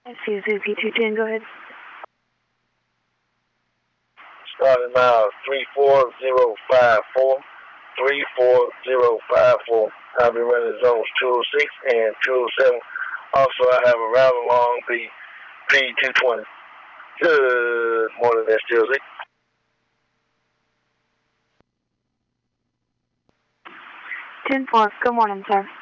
Suzuki 210, go ahead. Starting now 34054. 34054. I'll be running zones 206 and 207. Also, I have a rather long P220. Good morning, STLZ. 10-4, good morning, sir.